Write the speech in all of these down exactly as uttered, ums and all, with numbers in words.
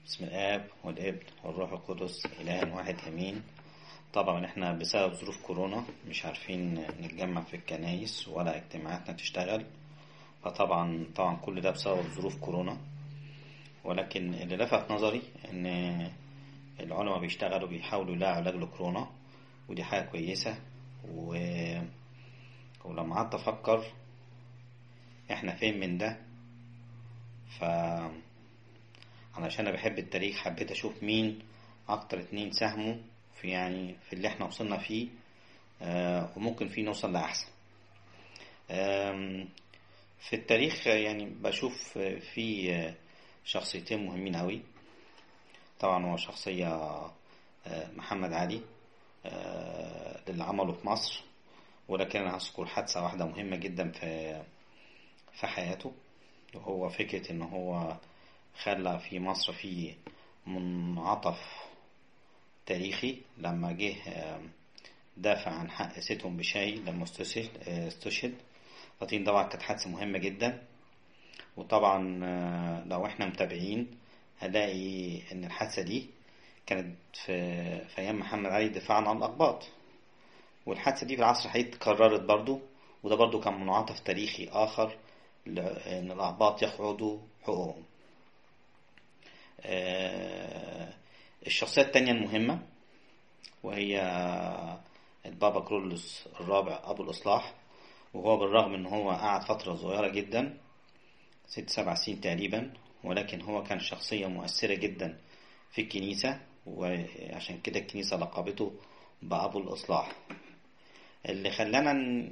بسم الآب والابن والروح القدس إله واحد أمين. طبعا احنا بسبب ظروف كورونا مش عارفين نتجمع في الكنايس ولا اجتماعاتنا تشتغل، فطبعا طبعا كل ده بسبب ظروف كورونا. ولكن اللي لفت نظري ان العلماء بيشتغلوا بيحاولوا يلاقوا علاج لكورونا، ودي حاجة كويسة. و... ولما قعدت افكر احنا فين من ده، ف علشان انا بحب التاريخ حبيت اشوف مين اكتر اتنين ساهموا في يعني في اللي احنا وصلنا فيه، آه وممكن فيه نوصل لاحسن. في التاريخ يعني بشوف في شخصيتين مهمين قوي. طبعا هو شخصية آه محمد علي آه اللي عمله في مصر، ولكن انا هذكر حادثة واحدة مهمة جدا في في حياته، وهو فكرة ان هو خلى في مصر في منعطف تاريخي لما جه دافع عن حق سيتهم بشاي لما استشهد. فطين طبعا كانت حادثة مهمة جدا، وطبعا لو احنا متابعين هنلاقي ان الحادثة دي كانت في, في ايام محمد علي دفاعا عن الاقباط، والحادثة دي في العصر الحديث اتكررت برضو، وده برضو كان منعطف تاريخي اخر ان الاقباط ياخدوا حقوقهم. الشخصية التانية المهمة وهي البابا كرولوس الرابع أبو الإصلاح، وهو بالرغم ان هو قعد فترة صغيرة جدا ست سبع سنين تقريبا، ولكن هو كان شخصية مؤثرة جدا في الكنيسة، وعشان كده الكنيسة لقبته بأبو الإصلاح. اللي خلانا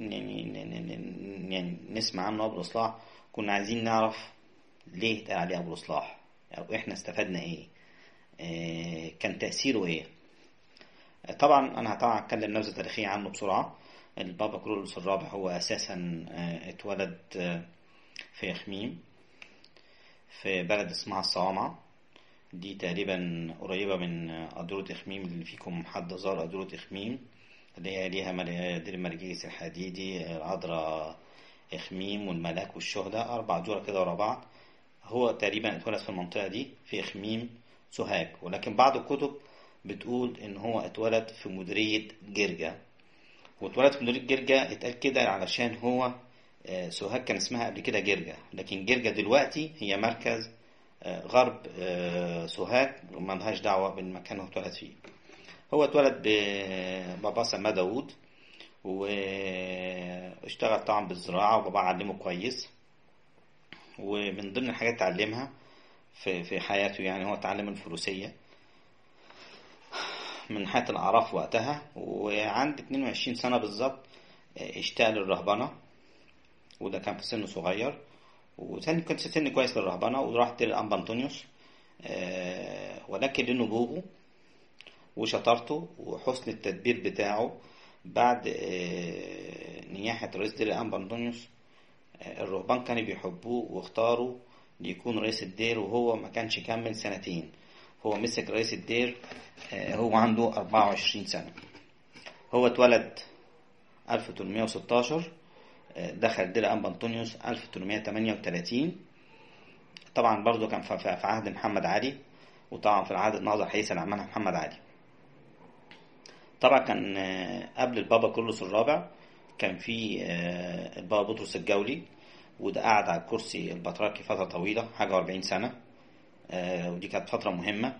يعني نسمع عنه أبو الإصلاح كنا عايزين نعرف ليه اتقال عليه أبو الإصلاح، أو إحنا استفدنا إيه، آه كان تأثيره إيه. طبعا أنا طبعا هتكلم نبذة تاريخية عنه بسرعة. البابا كرولوس الرابع هو أساسا اتولد في يخميم في بلد اسمها الصوامعة، دي تقريبا قريبة من أدورة إخميم. اللي فيكم حد زار أدورة إخميم اللي هي ليها دير المرجيس الحديدي، العذراء إخميم والملاك والشهداء، أربع دور كده ورا بعض. هو تقريبا اتولد في المنطقة دي في إخميم سوهاج، ولكن بعض الكتب بتقول إن هو اتولد في مديرية جرجا. واتولد في مديرية جرجا اتقال كده علشان هو سوهاج كان اسمها قبل كده جرجا، لكن جرجا دلوقتي هي مركز غرب سوهاج وما لهاش دعوة بالمكان اللي اتولد فيه. هو اتولد بابا سماه داوود، واشتغل طبعا بالزراعة، وبابا علمه كويس. ومن ضمن الحاجات اتعلمها في في حياته يعني هو اتعلم الفروسية من حياة الأعراف وقتها، وعند اتنين وعشرين سنة بالظبط اشتاق للرهبنة، وده كان في سن صغير، وثاني كان سن كويس للرهبنة، وراح دير الأنبا أنطونيوس. أه ولكن لنبوغه وشطارته وحسن التدبير بتاعه بعد أه نياحة رئيس دير الأنبا أنطونيوس، أه الرهبان كانوا بيحبوه واختاروا ليكون رئيس الدير، وهو ما كانش كمل سنتين. هو مسك رئيس الدير أه هو عنده أربعة وعشرين سنة. هو اتولد ألف وتمنمية وستاشر، دخل دير أنبا أنطونيوس ألف وتمنمية وتمنية وتلاتين. طبعا برضو كان في عهد محمد علي، وطبعا في العهد النهضة الحديثة اللي عملها محمد علي. طبعا كان قبل البابا كرولوس الرابع كان في البابا بطرس الجولي، وده قعد على الكرسي البطريركي فترة طويلة حاجة واربعين سنة، ودي كانت فترة مهمة.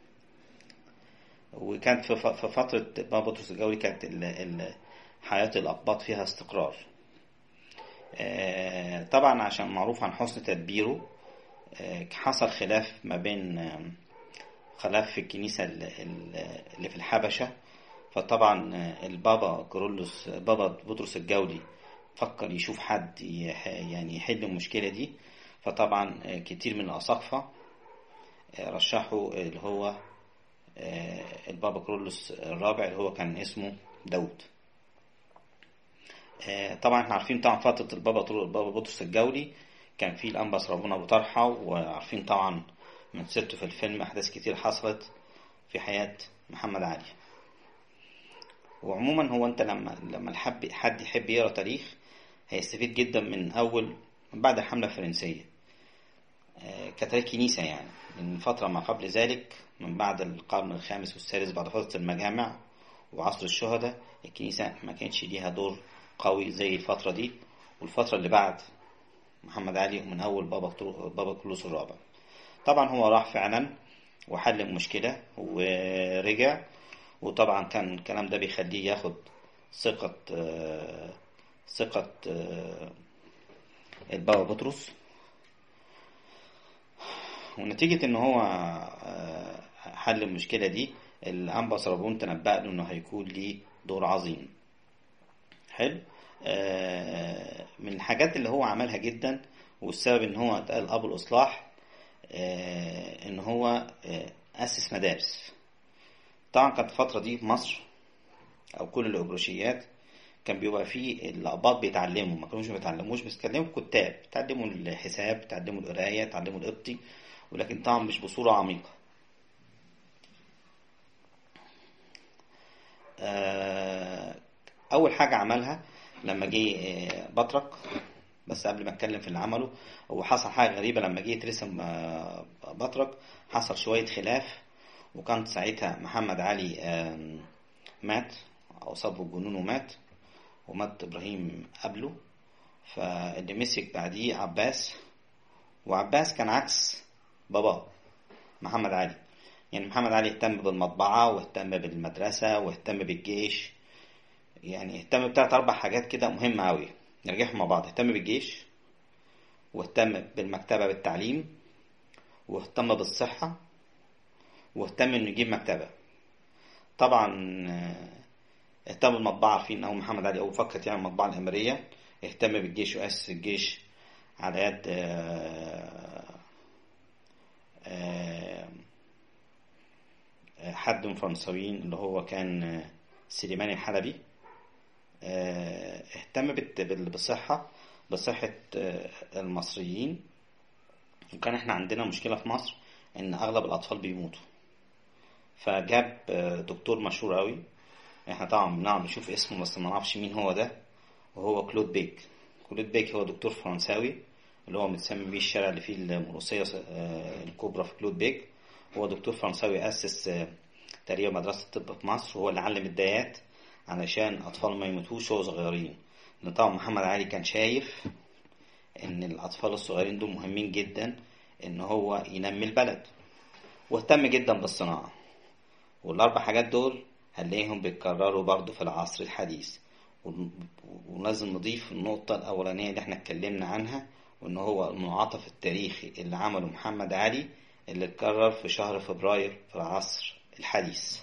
وكانت في فترة البابا بطرس الجولي كانت حياة الأقباط فيها استقرار. طبعا عشان معروف عن حسن تدبيره حصل خلاف ما بين خلاف في الكنيسة اللي في الحبشة. فطبعا البابا كرولوس بابا بطرس الجولي فكر يشوف حد يعني يحل المشكلة دي، فطبعا كتير من الأساقفة رشحوا اللي هو البابا كرولوس الرابع اللي هو كان اسمه داود. طبعا احنا عارفين طبعا فترة البابا البابا بطرس الجولي كان في الأنبا سرابون أبو طرحة، وعارفين طبعا من سيرته في الفيلم أحداث كتير حصلت في حياة محمد علي. وعموما هو أنت لما لما الحب حد يحب يقرأ تاريخ هيستفيد جدا من أول من بعد الحملة الفرنسية. كانت كنيسة يعني من فترة ما قبل ذلك، من بعد القرن الخامس والسادس بعد فترة المجامع وعصر الشهداء، الكنيسة ما كانش ليها دور قوي زي الفترة دي والفترة اللي بعد محمد علي ومن أول بابا بابا كرولوس الرابع. طبعا هو راح فعلا وحل المشكلة ورجع، وطبعا كان الكلام ده بيخليه ياخد ثقة ثقة البابا بطرس، ونتيجة ان هو حل المشكلة دي الأنبا سربون تنبأ له انه هيكون ليه دور عظيم. حلو. من الحاجات اللي هو عملها جدا والسبب ان هو اتقال ابو الاصلاح ان هو اسس مدارس. طبعا كانت الفترة دي في مصر او كل الابروشيات كان بيبقى فيه الاباط بيتعلموا، ما كانوش بيتعلموش بس كانوا كتاب، تعلموا الحساب، تعلموا القرايه، تعلموا القبطي، ولكن طبعا مش بصوره عميقه. اول حاجه عملها لما جه بطرك، بس قبل ما اتكلم في اللي عمله، هو حصل حاجه غريبه لما جه يترسم بطرك، حصل شويه خلاف، وكان ساعتها محمد علي مات او صابه الجنون ومات، ومات ابراهيم قبله، فاللي مسك بعديه عباس، وعباس كان عكس بابا محمد علي. يعني محمد علي اهتم بالمطبعة واهتم بالمدرسة واهتم بالجيش، يعني اهتم بتلات اربع حاجات كده مهمة اوي نرجعهم مع بعض. اهتم بالجيش، واهتم بالمكتبة بالتعليم، واهتم بالصحة، واهتم انه يجيب مكتبة. طبعا اهتم بالمطبعة، عارفين اول محمد علي اول فكر يعمل المطبعة الامرية. اهتم بالجيش واسس الجيش على يد حد من فرنساويين اللي هو كان سليمان الحلبي. اهتم بالصحة بصحة المصريين، وكان احنا عندنا مشكلة في مصر ان اغلب الاطفال بيموتوا، فجاب دكتور مشهور قوي، احنا طبعا بنعرف نشوف اسمه بس ما نعرفش مين هو ده، وهو كلود بيك. كلود بيك هو دكتور فرنساوي اللي هو متسمي بيه الشارع اللي فيه المروسية الكبرى في كلود بيك. هو دكتور فرنساوي أسس تقريبا مدرسة الطب في مصر، وهو اللي علم الدايات علشان أطفال ما يموتوش وهو صغيرين. لأن طبعا محمد علي كان شايف إن الأطفال الصغيرين دول مهمين جدا إن هو ينمي البلد، واهتم جدا بالصناعة. والأربع حاجات دول هنلاقيهم بيتكرروا برضو في العصر الحديث. ولازم نضيف النقطة الأولانية اللي احنا اتكلمنا عنها، وإن هو المنعطف التاريخي اللي عمله محمد علي اللي اتكرر في شهر فبراير في العصر الحديث.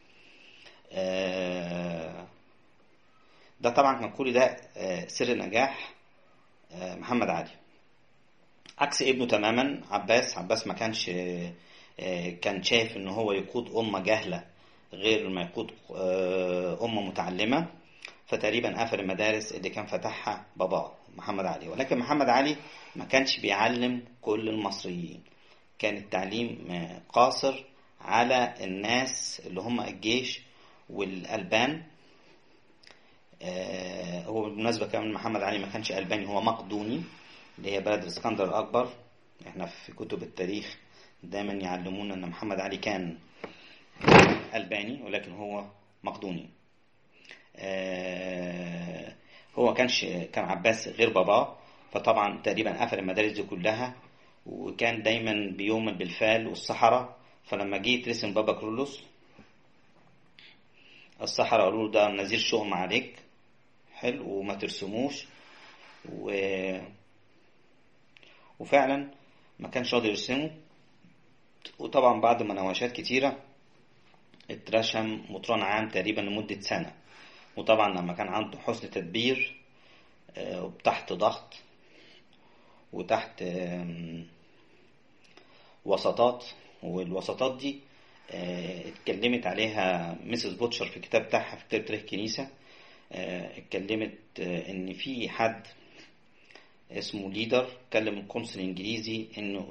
ده طبعا كان كل ده سر نجاح محمد علي، عكس ابنه تماما عباس. عباس ما كانش كان شايف إن هو يقود أمة جاهلة غير ما يقود أمة متعلمة، فتقريبا قفل المدارس اللي كان فتحها بابا محمد علي. ولكن محمد علي ما كانش بيعلم كل المصريين، كان التعليم قاصر على الناس اللي هم الجيش والألبان. هو بالمناسبة كمان محمد علي ما كانش ألباني، هو مقدوني اللي هي بلد الاسكندر الأكبر. احنا في كتب التاريخ دايما يعلمونا ان محمد علي كان ألباني ولكن هو مقدوني. هو كانش كان عباس غير باباه، فطبعا تقريبا قفل المدارس دي كلها، وكان دايما بيؤمن بالفال والصحراء. فلما جه يترسم بابا كرولوس، الصحراء قالوا له ده نذير شؤم عليك، حلو، وما ترسموش. و... وفعلا ما كانش راضي يرسمه. وطبعا بعد مناوشات كتيرة اترشم مطران عام تقريبا لمدة سنة. وطبعا لما كان عنده حسن تدبير وتحت ضغط وتحت وسطات، والوسطات دي اتكلمت عليها ميسيس بوتشر في كتاب بتاعها في كتاب تاريخ الكنيسة. اتكلمت ان في حد اسمه ليدر كلم القنصل الانجليزي انه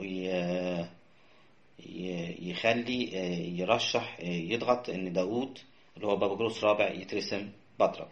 يخلي يرشح يضغط ان داود اللي هو بابا كرولوس رابع يترسم بطرك.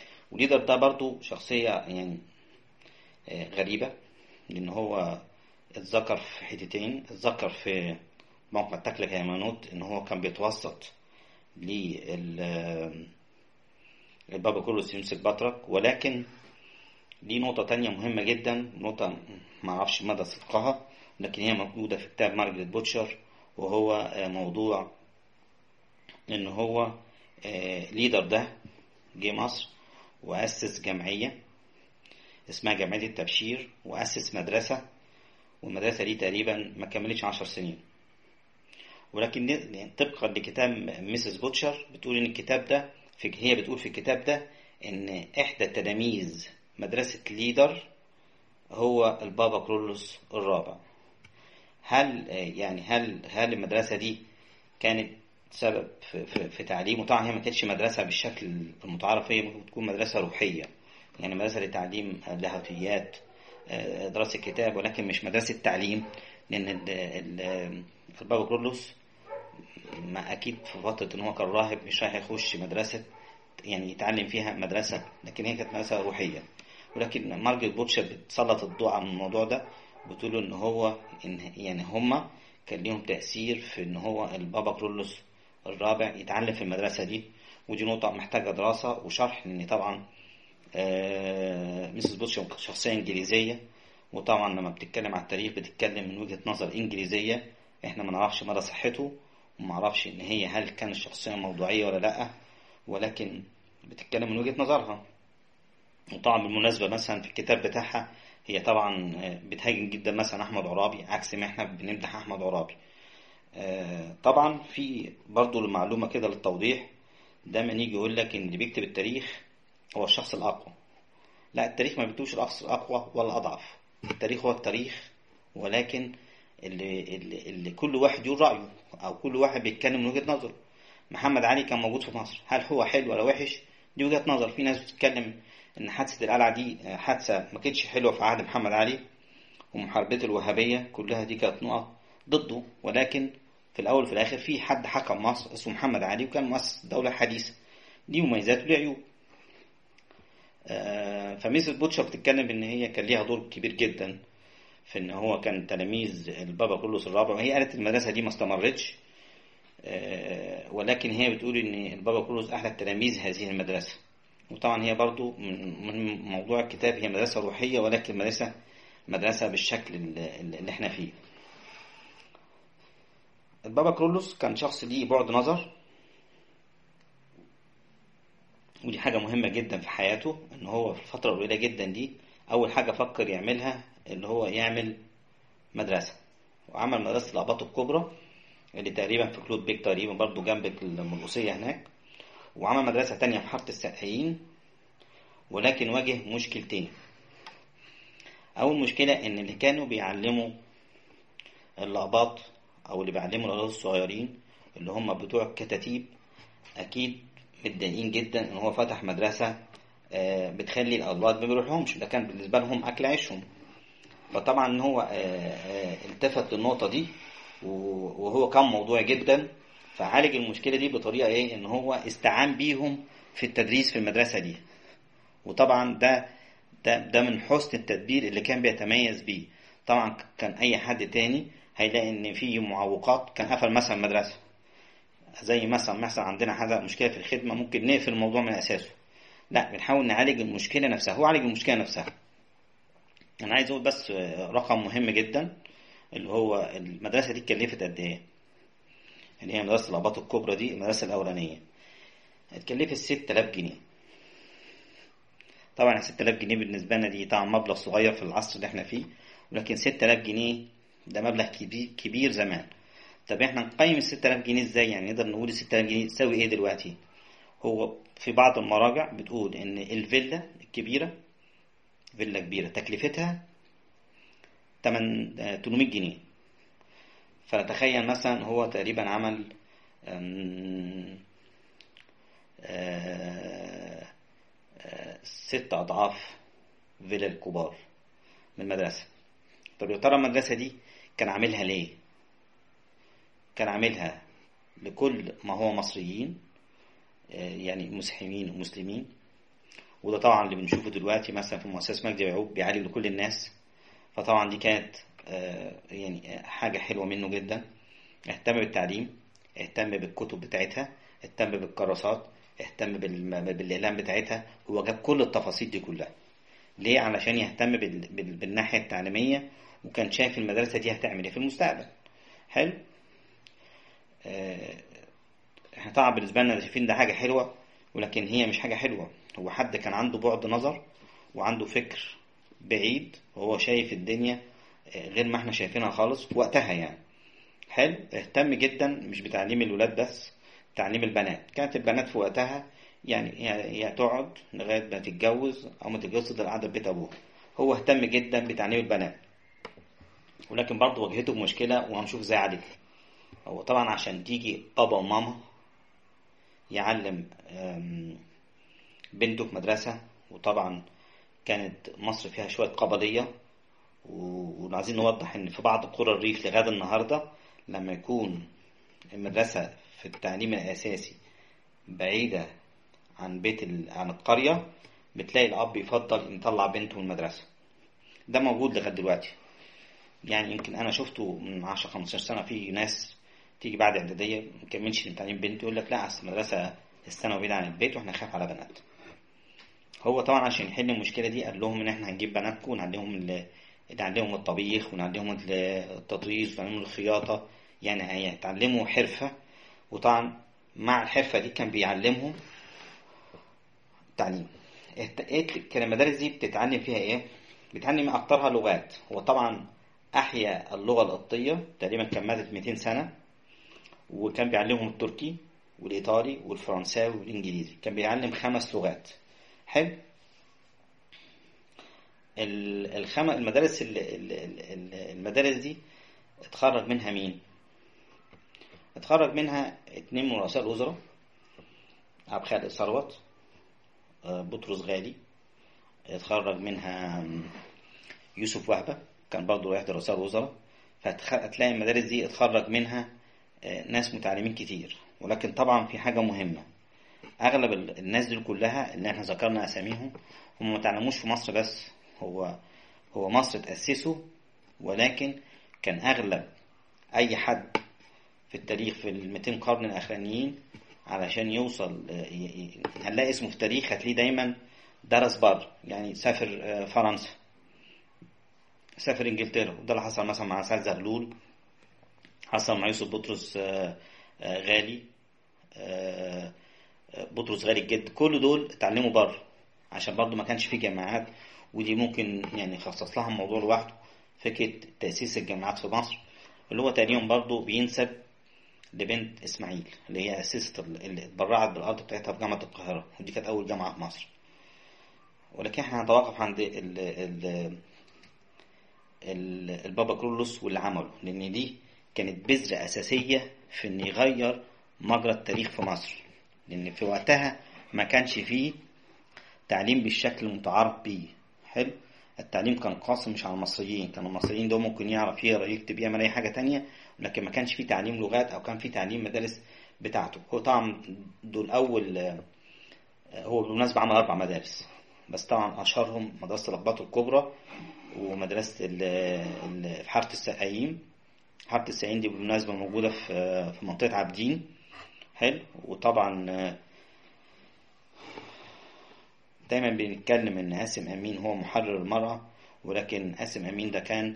وليدر ده برضو شخصية يعني غريبة، لان هو اتذكر في حتتين. اتذكر في موقع تكلة هيمنوت ان هو كان بيتوسط للبابا كرولوس يمسك بطرك، ولكن دي نقطة تانية مهمة جدا، نقطة ما اعرفش مدى صدقها، لكن هي موجودة في كتاب مارجريت بوتشر، وهو موضوع ان هو ليدر ده جه مصر وأسس جمعية اسمها جمعية التبشير، وأسس مدرسة، والمدرسة دي تقريبا ما كملتش عشر سنين. ولكن طبقا لكتاب ميسيس بوتشر بتقول ان الكتاب ده في هي بتقول في الكتاب ده ان احدى تلاميذ مدرسة ليدر هو البابا كرولوس الرابع. هل يعني هل هل المدرسة دي كانت سبب في, في, في تعليمه؟ طبعا هي ما كانتش مدرسة بالشكل المتعارف، هي ممكن تكون مدرسة روحية، يعني مدرسة لتعليم اللاهوتيات، دراسة كتاب، ولكن مش مدرسة تعليم، لأن البابا كرولوس ما أكيد في فترة إن هو كان راهب مش رايح يخش مدرسة يعني يتعلم فيها مدرسة، لكن هي كانت مدرسة روحية. ولكن مارجريت بوتشر بتسلط الضوء على الموضوع ده، بتقول إن هو إن يعني هما كان ليهم تأثير في إن هو البابا كرولوس الرابع يتعلم في المدرسة دي، ودي نقطة محتاجة دراسة وشرح، لأن طبعا ميسيس بوتشر شخصية إنجليزية، وطبعا لما بتتكلم على التاريخ بتتكلم من وجهة نظر إنجليزية، إحنا ما نعرفش مدى صحته، وما نعرفش إن هي هل كانت الشخصية موضوعية ولا لأ، ولكن بتتكلم من وجهة نظرها. وطبعا بالمناسبة مثلا في الكتاب بتاعها هي طبعا بتهاجم جدا مثلا أحمد عرابي، عكس ما إحنا بنمدح أحمد عرابي. طبعا في برضو المعلومة كده للتوضيح، دايما يجي يقول لك إن اللي بيكتب التاريخ هو الشخص الأقوى. لا، التاريخ ما بيكتبش الشخص الأقوى ولا الأضعف، التاريخ هو التاريخ، ولكن اللي, اللي, اللي كل واحد يقول رأيه، أو كل واحد بيتكلم من وجهة نظره. محمد علي كان موجود في مصر، هل هو حلو ولا وحش؟ دي وجهة نظر. في ناس بتتكلم إن حادثة القلعة دي حادثة ما كانتش حلوة في عهد محمد علي، ومحاربته الوهابية كلها دي كانت نقط ضده، ولكن في الأول وفي الآخر في حد حكم مصر اسمه محمد علي، وكان مؤسس دولة حديثة، دي مميزات وليه عيوب. فميسيس بوتشر بتتكلم ان هي كان ليها دور كبير جدا في ان هو كان تلاميذ البابا كرولوس الرابع، وهي قالت المدرسه دي ما استمرتش، ولكن هي بتقول ان البابا كرولوس احد تلاميذ هذه المدرسه. وطبعا هي برضو من موضوع الكتاب هي مدرسه روحيه، ولكن مدرسه مدرسه بالشكل اللي احنا فيه. البابا كرولوس كان شخص ليه بعد نظر، ودي حاجة مهمة جدا في حياته، ان هو في الفترة القليلة جدا دي اول حاجة فكر يعملها اللي هو يعمل مدرسة، وعمل مدرسة الأباط الكبرى اللي تقريبا في كلود بيك تقريبا برضو جنب المرقسية هناك، وعمل مدرسة تانية في حارة السقايين، ولكن واجه مشكلتين. اول مشكلة ان اللي كانوا بيعلموا الأباط او اللي بيعلموا الأولاد الصغيرين اللي هم بتوع الكتاتيب اكيد متضايقين جدا ان هو فتح مدرسة بتخلي الأولاد ما بيروحهمش، ده كان بالنسبة لهم أكل عيشهم. فطبعا ان هو التفت للنقطة دي، وهو كان موضوعي جدا، فعالج المشكلة دي بطريقة ايه، ان هو استعان بيهم في التدريس في المدرسة دي. وطبعا ده ده, ده من حسن التدبير اللي كان بيتميز بيه. طبعا كان اي حد تاني هيلاقي ان في معوقات كان قفل مثلا مدرسة، زي مثلا مثلا عندنا حاجة مشكلة في الخدمة ممكن نقفل الموضوع من اساسه، لا بنحاول نعالج المشكلة نفسها، هو عالج المشكلة نفسها. انا عايز اقول بس رقم مهم جدا، اللي هو المدرسة دي اتكلفت قد ايه؟ اللي هي مدرسة الأباط الكبرى دي المدرسة الأولانية اتكلفت ستة آلاف جنيه. طبعا ستة آلاف جنيه بالنسبة لنا دي طبعا مبلغ صغير في العصر اللي احنا فيه، ولكن ستة آلاف جنيه ده مبلغ كبير كبير زمان. طب احنا نقيم ال ستة آلاف جنيه ازاي؟ يعني نقدر نقول ال ستة آلاف جنيه تساوي ايه دلوقتي؟ هو في بعض المراجع بتقول ان الفيلا الكبيرة، فيلا كبيرة تكلفتها ثمانمائة جنيه، فنتخيل مثلا هو تقريبا عمل ست أضعاف فيلا الكبار من المدرسة. طب يا ترى المدرسة دي كان عاملها ليه؟ كان عاملها لكل ما هو مصريين، يعني مسيحيين ومسلمين، وده طبعا اللي بنشوفه دلوقتي مثلا في مؤسسة مجدي يعقوب بيعالج لكل الناس. فطبعا دي كانت يعني حاجة حلوة منه جدا. اهتم بالتعليم، اهتم بالكتب بتاعتها، اهتم بالكراسات، اهتم بالإعلام بتاعتها. هو جاب كل التفاصيل دي كلها ليه؟ علشان يهتم بال... بال... بالناحية التعليمية، وكان شايف المدرسة دي هتعمل ايه في المستقبل. حلو. اه... احنا طبعا بالنسبة لنا شايفين ده حاجة حلوة، ولكن هي مش حاجة حلوة. هو حد كان عنده بعد نظر وعنده فكر بعيد، وهو شايف الدنيا غير ما احنا شايفينها خالص في وقتها يعني. حلو. اهتم جدا مش بتعليم الولاد بس، تعليم البنات. كانت البنات في وقتها يعني يا تقعد لغاية ما تتجوز أو ما تتجوز تفضل قاعدة في بيت أبوها. هو اهتم جدا بتعليم البنات، ولكن برضه واجهته بمشكلة وهنشوف ازاي عليه. هو طبعا عشان تيجي بابا وماما يعلم بنته في مدرسة، وطبعا كانت مصر فيها شوية قبلية، وعايزين نوضح ان في بعض قرى الريف لغاية النهاردة لما يكون المدرسة في التعليم الأساسي بعيدة عن بيت عن القرية، بتلاقي الأب يفضل يطلع بنته من المدرسة. ده موجود لغاية دلوقتي. يعني يمكن أنا شفته من عشرة خمستاشر سنة في ناس تيجي بعد إعدادية مكملش من تعليم بنته، يقول لك لا أصل المدرسة الثانوي بعيدة عن البيت وإحنا نخاف على بنات. هو طبعا عشان يحل المشكلة دي قال لهم إن إحنا هنجيب بناتكم ونعلمهم اللي نعلمهم الطبيخ ونعلمهم التطريز ونعلمهم الخياطة، يعني هيتعلموا حرفة. وطبعا مع الحرفة دي كان بيعلمهم تعليم. كان المدارس دي بتتعلم فيها ايه؟ بتعلم اكترها لغات. هو طبعا احيا اللغة القبطية تقريبا كان ماتت مئتين سنة، وكان بيعلمهم التركي والايطالي والفرنساوي والانجليزي. كان بيعلم خمس لغات. حلو. الخم... المدارس المدارس دي اتخرج منها مين؟ اتخرج منها اتنين من رؤساء الوزراء، عبد الخالق ثروت، بطرس غالي. اتخرج منها يوسف وهبة، كان برضو واحد رؤساء الوزراء. فهتلاقي المدارس دي اتخرج منها ناس متعلمين كتير. ولكن طبعا في حاجة مهمة، اغلب الناس دي كلها اللي احنا ذكرنا اساميهم هم ما تعلموش في مصر بس. هو هو مصر تأسسوا، ولكن كان اغلب اي حد في التاريخ في ال مئتين قرن الاخرانيين علشان يوصل هنلاقي اسمه في التاريخ، هتلاقيه دايما درس بره، يعني سافر فرنسا، سافر انجلترا. وده اللي حصل مثلا مع سعد زغلول، حصل مع يوسف بطرس غالي، بطرس غالي الجد. كل دول اتعلموا بره عشان برضو ما كانش في جامعات. ودي ممكن يعني خصص لها موضوع لوحده، فكرة تأسيس الجامعات في مصر، اللي هو تقريبا برضو بينسب لبنت اسماعيل اللي هي أسست اللي اتبرعت بالأرض بتاعتها في جامعة القاهرة، ودي كانت أول جامعة في مصر. ولكن احنا هنتوقف عند ال ال ال البابا كرولوس واللي عمله، لأن دي كانت بذرة أساسية في إن يغير مجرى التاريخ في مصر. لأن في وقتها ما كانش فيه تعليم بالشكل المتعارف بيه. حلو. التعليم كان قاصر مش على المصريين، كان المصريين دول ممكن يعرف يقرا يكتب يعمل اي حاجه تانية، لكن ما كانش فيه تعليم لغات او كان فيه تعليم مدارس بتاعته. هو طبعا دول اول، هو بالمناسبه عمل اربع مدارس، بس طبعا اشهرهم مدرسه الأقباط الكبرى ومدرسه في حاره السقايين. حاره السقايين دي بالمناسبه موجوده في في منطقه عابدين. حلو. وطبعا دايما بنتكلم ان قاسم امين هو محرر المرأة، ولكن قاسم امين ده كان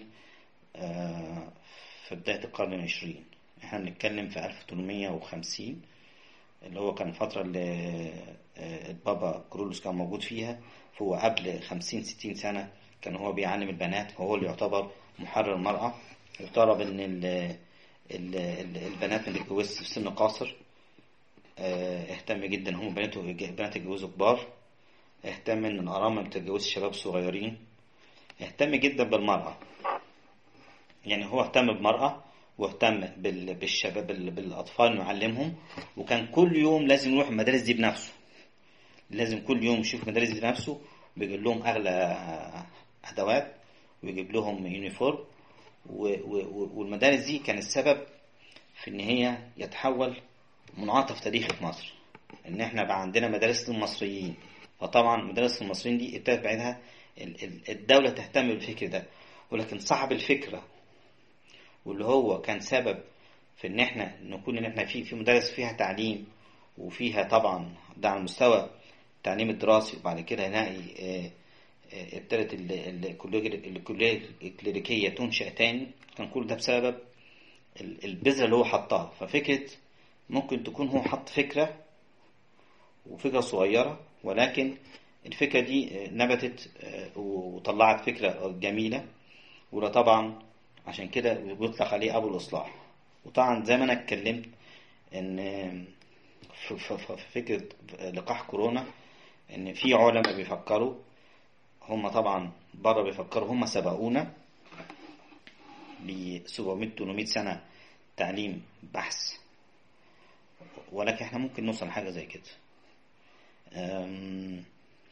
في بداية القرن العشرين. احنا بنتكلم في ألف وثمانمائة وخمسين اللي هو كان الفترة اللي البابا كرولوس كان موجود فيها. فهو قبل خمسين ستين سنة كان هو بيعلم البنات، وهو اللي يعتبر محرر المرأة. يعتبر ان البنات ما تتجوزش في سن قاصر. اهتم جدا هم بناته بنات يتجوزوا كبار. اهتم ان الارامل ما تتجوزش شباب صغيرين. اهتم جدا بالمرأة، يعني هو اهتم بالمرأة واهتم بالشباب بالاطفال ويعلمهم. وكان كل يوم لازم يروح المدارس دي بنفسه، لازم كل يوم يشوف المدارس دي بنفسه، ويجيب لهم اغلى ادوات ويجيب لهم يونيفورم. والمدارس دي كانت السبب في ان هي يتحول منعطف تاريخي في مصر، ان احنا بقى عندنا مدارس للمصريين. فطبعا مدارس المصريين دي ابتدت بعدها الدولة تهتم بالفكر ده. ولكن صاحب الفكرة واللي هو كان سبب في ان احنا نكون ان احنا في في مدارس فيها تعليم، وفيها طبعا ده على مستوى التعليم الدراسي، وبعد كده نلاقي آه، آه، ابتدت ال- ال- الكلية الكلية الكليريكية تنشأ تاني. كان كل ده بسبب ال- البذرة اللي هو حطها. ففكرة ممكن تكون هو حط فكرة، وفكرة صغيرة، ولكن الفكرة دي آه، نبتت آه، وطلعت فكرة جميلة. وده طبعا عشان كده بيطلق عليه أبو الإصلاح. وطبعا زي ما أنا اتكلمت إن في في- في فكرة لقاح كورونا، إن في علماء بيفكروا، هم طبعا بره بيفكروا، هم سبقونا ب سبعمية ثمانمية سنة تعليم بحث، ولكن احنا ممكن نوصل حاجة زي كده. أم،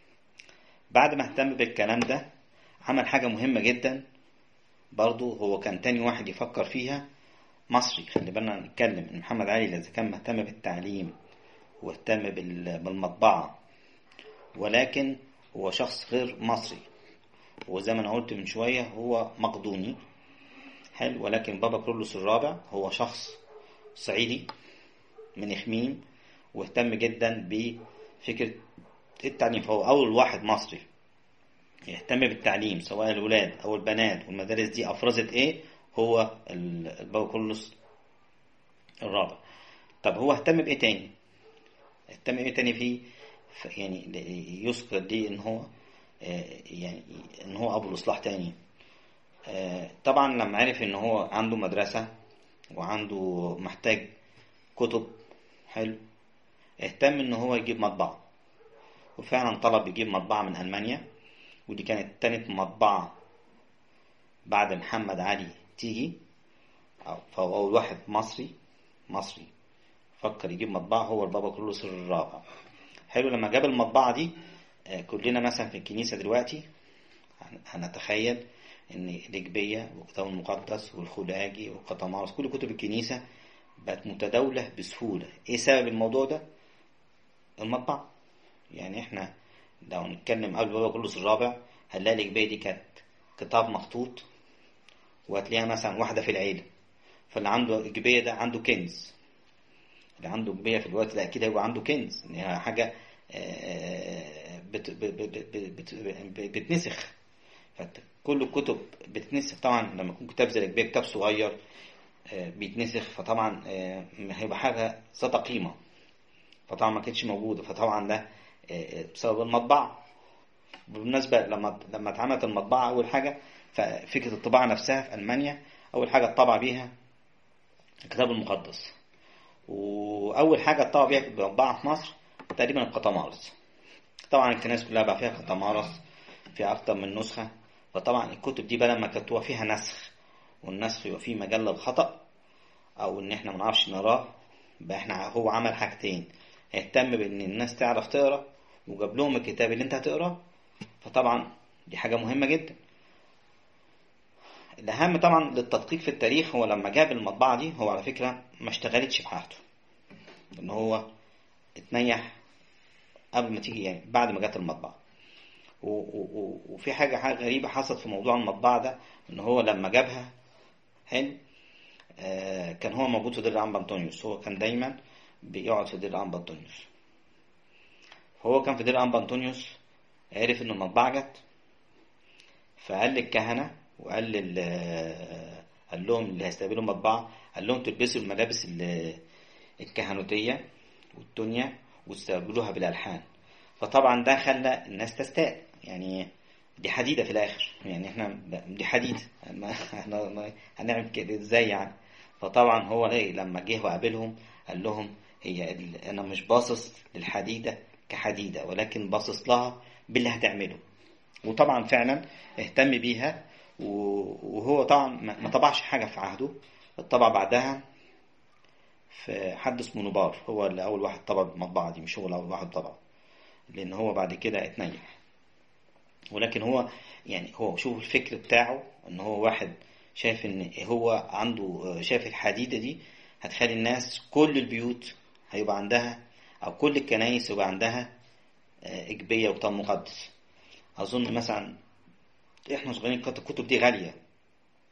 بعد ما اهتم بالكلام ده، عمل حاجة مهمة جدا برضو. هو كان تاني واحد يفكر فيها مصري. خلي بالنا نتكلم ان محمد علي إذا كان مهتم بالتعليم واهتم بال- بالمطبعة، ولكن هو شخص غير مصري. وزي ما انا قلت من شوية هو مقدوني، حلو. ولكن بابا كرولوس الرابع هو شخص صعيدي من إخميم، واهتم جدا بفكرة التعليم. فهو أول واحد مصري يهتم بالتعليم، سواء الولاد أو البنات، والمدارس دي أفرزت إيه، هو ال- البابا كرولوس الرابع. طب هو اهتم بإيه تاني؟ اهتم بإيه تاني فيه؟ ف- يعني يذكر ليه إن هو آه، يعني إن هو أبو الإصلاح تاني. آه، طبعا لما عرف إن هو عنده مدرسة وعنده محتاج كتب، حلو، اهتم إن هو يجيب مطبعة. وفعلا طلب يجيب مطبعة من ألمانيا، ودي كانت تالت مطبعة بعد محمد علي تيجي. أو- فهو أول واحد مصري مصري فكر يجيب مطبعة، هو البابا كرولوس الرابع. حلو. لما جاب المطبعة دي، آه، كلنا مثلا في الكنيسة دلوقتي هن- هنتخيل ان الإجبية والكتاب المقدس والخلاجي والقطمارس، كل كتب الكنيسة بقت متداولة بسهولة. ايه سبب الموضوع ده؟ المطبعة. يعني احنا لو نتكلم قبل بابا كرولوس الرابع، هنلاقي الإجبية دي كانت كتاب مخطوط، وهتلاقيها مثلا واحدة في العيلة. فاللي عنده إجبية ده عنده كنز. اللي عنده إجبية في الوقت ده أكيد هيبقى عنده كنز، إن هي حاجة آه، بت بت بت بت بت بتنسخ. فكل الكتب بتتنسخ طبعا. لما يكون كتاب زي الإجبية كتاب صغير آه، بيتنسخ، فطبعا آه، هيبقى حاجة ذات قيمة. فطبعا ما كانتش موجودة. فطبعا ده آه، بسبب المطبعة. بالمناسبة لما لما اتعملت المطبعة أول حاجة، ففكرة الطباعة نفسها في ألمانيا أول حاجة اتطبع بيها الكتاب المقدس. وأول حاجة اتطبع بيها المطبعة في مصر تقريبا القطمارس. طبعا الكنائس كلها بقى فيها قطمارس، فيها أكتر من نسخة. فطبعا الكتب دي بدل ما كانت هو فيها نسخ، والنسخ يبقى فيه مجال للخطأ أو إن إحنا منعرفش نقراه، بقى إحنا هو عمل حاجتين: اهتم بإن الناس تعرف تقرا، وجاب لهم الكتاب اللي أنت هتقراه. فطبعا دي حاجة مهمة جدا. الأهم طبعا للتدقيق في التاريخ، هو لما جاب المطبعة دي، هو على فكرة ما اشتغلتش في حياته، لأن هو اتنيح قبل ما تيجي، يعني بعد ما جت المطبعة. و- و- و- وفي حاجة حاجة غريبة حصلت في موضوع المطبعة ده، إن هو لما جابها، حلو، آه كان هو موجود في دير الأنبا أنطونيوس. هو كان دايما بيقعد في دير الأنبا أنطونيوس. فهو كان في دير الأنبا أنطونيوس، عرف إن المطبعة جت، فقال للكهنة وقال لل قال لهم اللي هيستقبلوا المطبعة، قال لهم تلبسوا الملابس ال- الكهنوتية والدنيا، واستقبلوها بالألحان. فطبعا ده خلى الناس تستاء. يعني دي حديدة في الآخر، يعني احنا دي حديدة، ما- احنا ما- هنعمل كده ازاي يعني؟ فطبعا هو ايه لما جه وقابلهم قال لهم هي ال- انا مش باصص للحديدة كحديدة، ولكن باصص لها باللي هتعمله. وطبعا فعلا اهتم بيها. و- وهو طبعا ما ما طبعش حاجة في عهده. الطبع بعدها في حد اسمه نوبار، هو اللي أول واحد طبع المطبعة دي، مش هو اللي أول واحد طبع، لأن هو بعد كده اتنيح. ولكن هو يعني هو شوف الفكر بتاعه، ان هو واحد شايف ان هو عنده، شايف الحديدة دي هتخلي الناس كل البيوت هيبقى عندها، او كل الكنائس يبقى عندها آه، إجبية وكتاب مقدس. أظن مثلا إحنا صغيرين كانت الكتب دي غالية،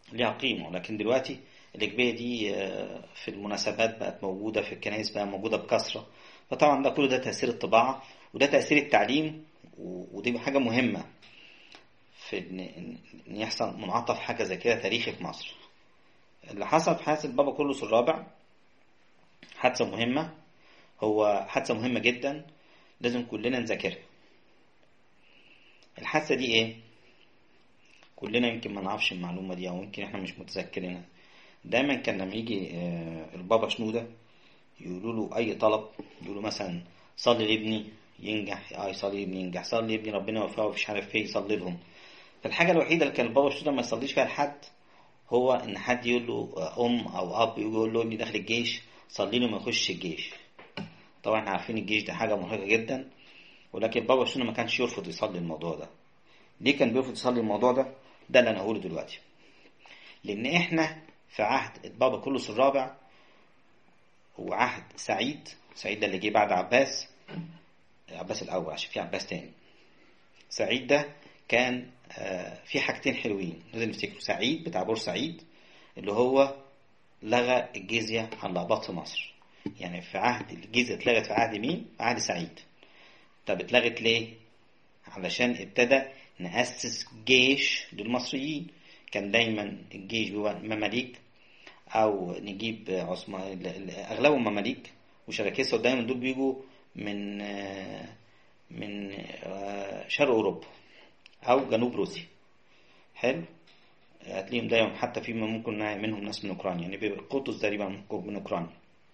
ليها قيمة. لكن دلوقتي الأجبية دي في المناسبات بقت موجودة، في الكنائس بقى موجودة بكثرة. فطبعا ده كله ده تأثير الطباعة وده تأثير التعليم، ودي حاجة مهمة في إن يحصل منعطف حاجة زي كده تاريخي في مصر. اللي حصل في حادثة البابا كرولوس الرابع حادثة مهمة، هو حادثة مهمة جدا لازم كلنا نذاكرها. الحادثة دي ايه؟ كلنا يمكن ما نعرفش المعلومة دي، او يمكن احنا مش متذكرينها. دايما كان لما يجي البابا شنودة يقولوا له اي طلب، يقولوا مثلا صلي لابني ينجح، اه يصلي لابني ينجح، صلي لابني ربنا يوفقه مش عارف ايه، يصلي لهم. فالحاجة الوحيدة اللي كان البابا شنودة ما يصليش فيها لحد هو ان حد يقول له ام او اب يقول له ابني داخل الجيش صلي له ما يخش الجيش. طبعا احنا عارفين الجيش ده حاجة مرهقة جدا، ولكن البابا شنودة ما كانش يرفض يصلي الموضوع ده. ليه كان بيرفض يصلي الموضوع ده؟ ده اللي انا هقوله دلوقتي. لان احنا في عهد البابا كرولوس الرابع هو عهد سعيد. سعيد ده اللي جه بعد عباس، عباس الاول عشان في عباس تاني. سعيد ده كان في حاجتين حلوين لازم نفتكروا. سعيد بتاع بورسعيد اللي هو لغى الجزية عن الأقباط في مصر. يعني في عهد الجزية اتلغت في عهد مين؟ في عهد سعيد. طب اتلغت ليه؟ علشان ابتدى نأسس جيش للمصريين. كان دايما الجيش هو مماليك او نجيب عثمان، اغلبهم مماليك وشراكسة، ودايما دول بيجوا من من شرق اوروبا او جنوب روسيا. حلو. هتلاقيهم دايما حتى في ممكن منهم ناس من اوكرانيا، يعني بيبقى قطز تقريبا من اوكرانيا.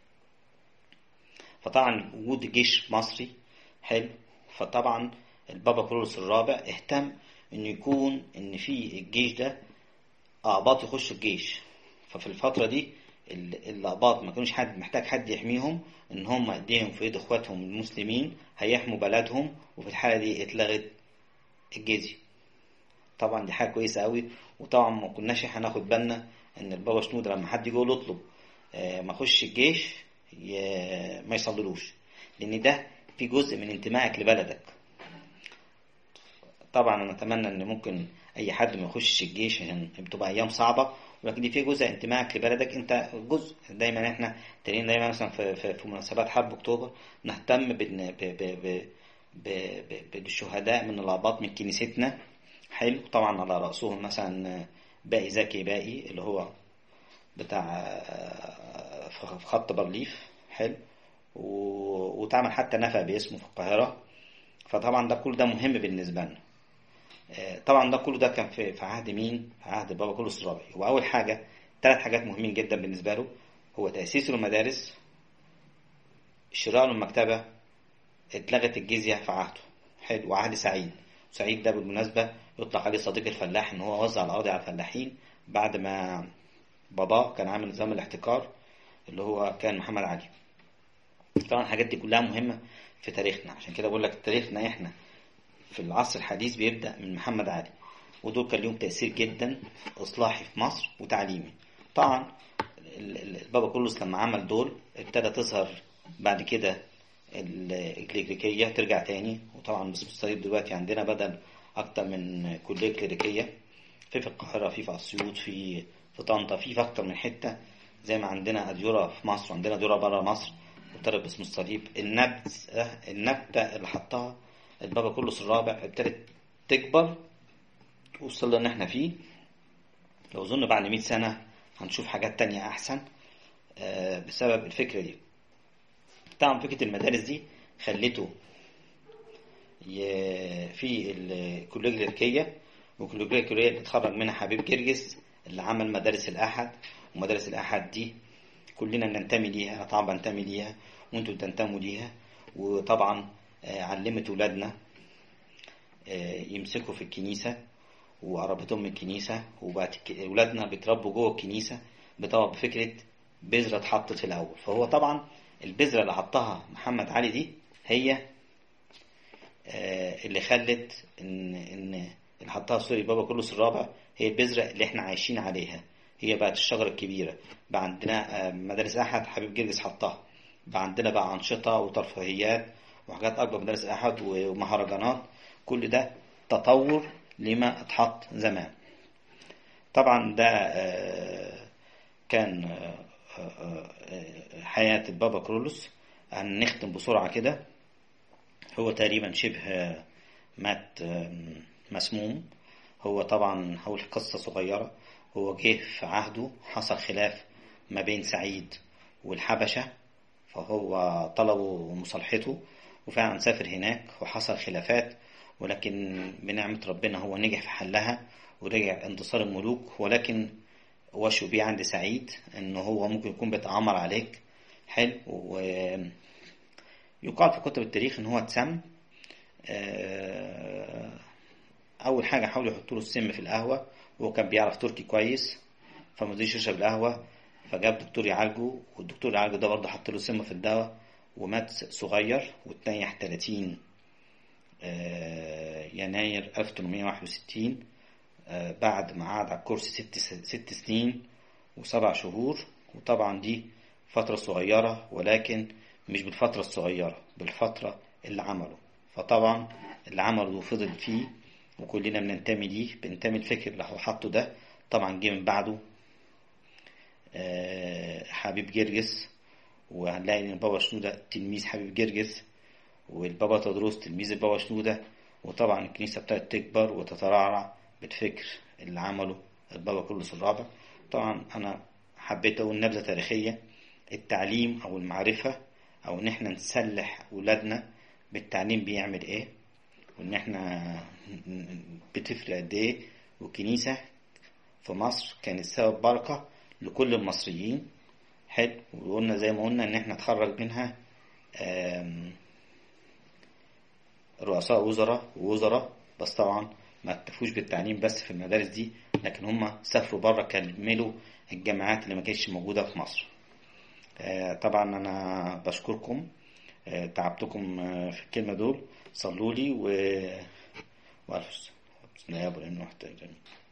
فطبعا وجود جيش مصري حلو. فطبعا البابا كرولوس الرابع اهتم انه يكون ان في الجيش ده اقباط يخشوا الجيش. ففي الفتره دي الاقباط ما كانوش حد محتاج حد يحميهم، ان هم ايديهم في ايد اخواتهم المسلمين هيحموا بلدهم. وفي الحاله دي اتلغت الجزيه. طبعا دي حاجه كويسه قوي. وطبعا ما كناش احنا ناخد بالنا ان البابا شنودة لما حد يقول يطلب ما يخش الجيش ما يصللوش، لان ده في جزء من انتمائك لبلدك. طبعا انا اتمنى ان ممكن اي حد ما يخش الجيش عشان بتبقى ايام صعبه، ولكن دي في جزء انتمائك لبلدك. انت جزء دايما احنا تلاقينا دايما مثلا في, في, في مناسبات حرب اكتوبر نهتم بالشهداء من الأقباط من كنيستنا. حلو. طبعا على رأسهم مثلا باقي زكي باقي اللي هو بتاع في خط بارليف. حلو. وتعمل حتى نفق باسمه في القاهرة. فطبعا ده كل ده مهم بالنسبة لنا. طبعا ده كله ده كان في عهد مين؟ في عهد البابا كرولوس الرابع. واول حاجه ثلاث حاجات مهمين جدا بالنسبه له، هو تاسيس المدارس، شراء المكتبه، اتلغت الجزيه في عهده. حلو. وعهد سعيد. سعيد ده بالمناسبه يطلق عليه صديق الفلاح، ان هو وزع الاراضي على الفلاحين بعد ما باباه كان عامل نظام الاحتكار اللي هو كان محمد علي. طبعا الحاجات دي كلها مهمه في تاريخنا. عشان كده بقول لك تاريخنا احنا في العصر الحديث بيبدأ من محمد علي، ودول كان لهم تأثير جدا إصلاحي في مصر وتعليمي. طبعا البابا كرولوس لما عمل دول ابتدى تظهر بعد كده الكليريكية ترجع تاني. وطبعا باسم الصليب دلوقتي عندنا بدل أكتر من كلية كليريكية، في في القاهرة، في في أسيوط، في في طنطا، في في أكتر من حتة. زي ما عندنا أديرة في مصر وعندنا أديرة برا مصر وابتدت باسم الصليب. النبت النبتة اللي حطها البابا كرولوس الرابع ابتدت تكبر وصلنا ان احنا فيه. لو ظن بعد مئة سنة هنشوف حاجات تانية احسن بسبب الفكرة دي. طبعا فكرة المدارس دي خلته في الكلية الكليريكية، والكلية الكليريكية اللي اتخرج منها حبيب جرجس اللي عمل مدارس الأحد. ومدارس الأحد دي كلنا ننتمي ليها، أنا طبعا بنتمي ليها وانتوا تنتموا ليها. وطبعا علمت ولادنا يمسكوا في الكنيسة وقربتهم من الكنيسة، وبعد ولادنا بيتربوا جوه الكنيسة بطبع بفكرة بذرة اتحطت في الأول. فهو طبعا البذرة اللي حطها محمد علي دي هي اللي خلت ان ان اللي حطها سوري بابا كرولوس الرابع هي البذرة اللي احنا عايشين عليها. هي بقت الشجرة الكبيرة. بقى عندنا مدارس أحد حبيب جرجس حطها. بقى عندنا بقى أنشطة وترفيهيات وحاجات أكبر، مدارس أحد ومهرجانات. كل ده تطور لما اتحط زمان. طبعا ده كان حياة البابا كرولوس. هنختم بسرعة كده. هو تقريبا شبه مات مسموم. هو طبعا هقول قصة صغيرة. هو جه في عهده حصل خلاف ما بين سعيد والحبشة، فهو طلبوا مصالحته وفعلا سافر هناك وحصل خلافات، ولكن بنعمة ربنا هو نجح في حلها ورجع انتصار الملوك. ولكن وشوا بيه عند سعيد انه هو ممكن يكون بيتآمر عليك. حلو. ويقال في كتب التاريخ ان هو اتسم. اول حاجه حاولوا يحطوا له السم في القهوه، وهو كان بيعرف تركي كويس فما رضيش يشرب القهوه، فجاب دكتور يعالجه، والدكتور يعالجه ده برضه حط له سم في الدواء ومات صغير. واتنيح ثلاثين يناير ألف وثمانمائة وواحد وستين بعد ما قعد على الكرسي ست ست سنين وسبع شهور. وطبعا دي فترة صغيرة، ولكن مش بالفترة الصغيرة، بالفترة اللي عمله. فطبعا اللي عمله فضل فيه وكلنا بننتمي ليه، بننتمي الفكر اللي هو حطه ده. طبعا جه من بعده حبيب جرجس، وهنلاقي ان البابا شنودة تلميذ حبيب جرجس، والبابا تدروس تلميذ البابا شنودة. وطبعا الكنيسة ابتدت تكبر وتترعرع بالفكر اللي عمله البابا كرولوس الرابع. طبعا انا حبيت اقول نبذة تاريخية. التعليم او المعرفة او ان احنا نسلح اولادنا بالتعليم بيعمل ايه، وان احنا بتفرق قد ايه. والكنيسة في مصر كانت سبب بركة لكل المصريين. حلو. وقلنا زي ما قلنا ان احنا نتخرج منها رؤساء وزراء ووزراء، بس طبعا ما اكتفوش بالتعليم بس في المدارس دي، لكن هم سافروا بره كملوا الجامعات اللي ما كانتش موجودة في مصر. طبعا انا بشكركم، تعبتكم في الكلمة دول. صلوا لي و وألف بسم الله الرحمن الرحيم.